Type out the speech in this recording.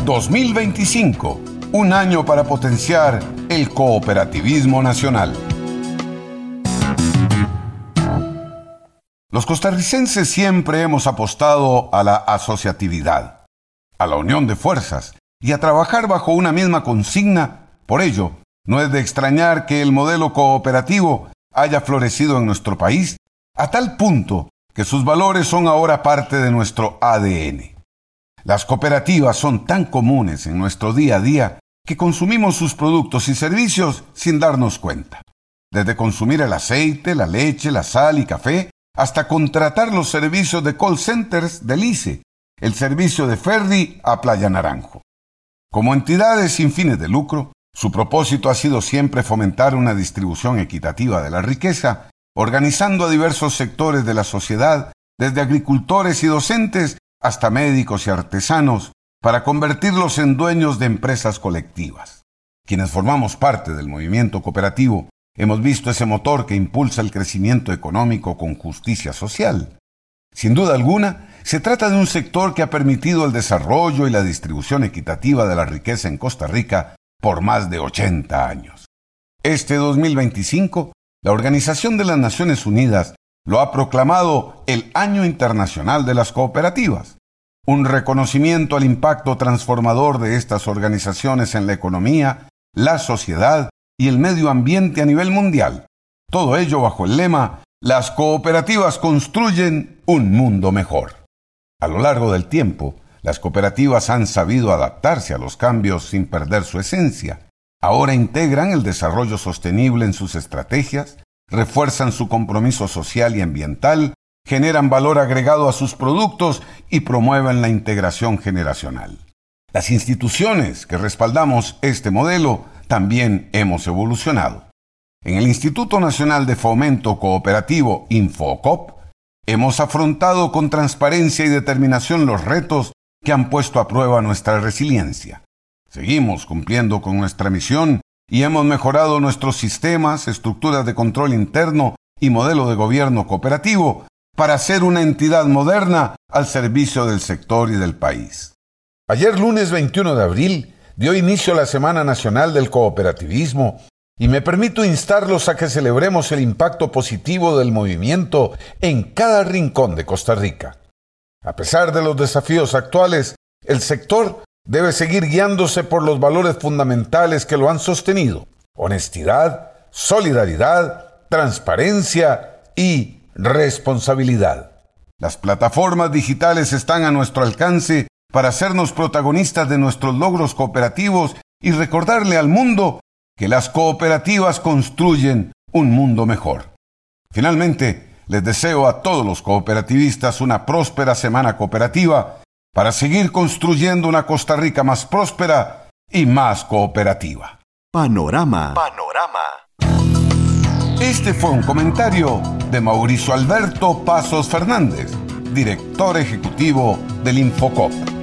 2025, un año para potenciar el cooperativismo nacional. Los costarricenses siempre hemos apostado a la asociatividad, a la unión de fuerzas y a trabajar bajo una misma consigna. Por ello, no es de extrañar que el modelo cooperativo haya florecido en nuestro país a tal punto que sus valores son ahora parte de nuestro ADN. Las cooperativas son tan comunes en nuestro día a día que consumimos sus productos y servicios sin darnos cuenta. Desde consumir el aceite, la leche, la sal y café, hasta contratar los servicios de call centers del ICE, el servicio de ferry a Playa Naranjo. Como entidades sin fines de lucro, su propósito ha sido siempre fomentar una distribución equitativa de la riqueza, organizando a diversos sectores de la sociedad, desde agricultores y docentes hasta médicos y artesanos, para convertirlos en dueños de empresas colectivas. Quienes formamos parte del movimiento cooperativo, hemos visto ese motor que impulsa el crecimiento económico con justicia social. Sin duda alguna, se trata de un sector que ha permitido el desarrollo y la distribución equitativa de la riqueza en Costa Rica por más de 80 años. Este 2025, la Organización de las Naciones Unidas lo ha proclamado el Año Internacional de las Cooperativas, un reconocimiento al impacto transformador de estas organizaciones en la economía, la sociedad y el medio ambiente a nivel mundial. Todo ello bajo el lema: las cooperativas construyen un mundo mejor. A lo largo del tiempo, las cooperativas han sabido adaptarse a los cambios sin perder su esencia. Ahora integran el desarrollo sostenible en sus estrategias, refuerzan su compromiso social y ambiental, generan valor agregado a sus productos y promueven la integración generacional. Las instituciones que respaldamos este modelo también hemos evolucionado. En el Instituto Nacional de Fomento Cooperativo, Infocop, hemos afrontado con transparencia y determinación los retos que han puesto a prueba nuestra resiliencia. Seguimos cumpliendo con nuestra misión y hemos mejorado nuestros sistemas, estructuras de control interno y modelo de gobierno cooperativo para ser una entidad moderna al servicio del sector y del país. Ayer, lunes 21 de abril, dio inicio a la Semana Nacional del Cooperativismo y me permito instarlos a que celebremos el impacto positivo del movimiento en cada rincón de Costa Rica. A pesar de los desafíos actuales, el sector debe seguir guiándose por los valores fundamentales que lo han sostenido: honestidad, solidaridad, transparencia y responsabilidad. Las plataformas digitales están a nuestro alcance para hacernos protagonistas de nuestros logros cooperativos y recordarle al mundo que las cooperativas construyen un mundo mejor. Finalmente, les deseo a todos los cooperativistas una próspera semana cooperativa para seguir construyendo una Costa Rica más próspera y más cooperativa. Panorama. Este fue un comentario de Mauricio Alberto Pasos Fernández, director ejecutivo del Infocop.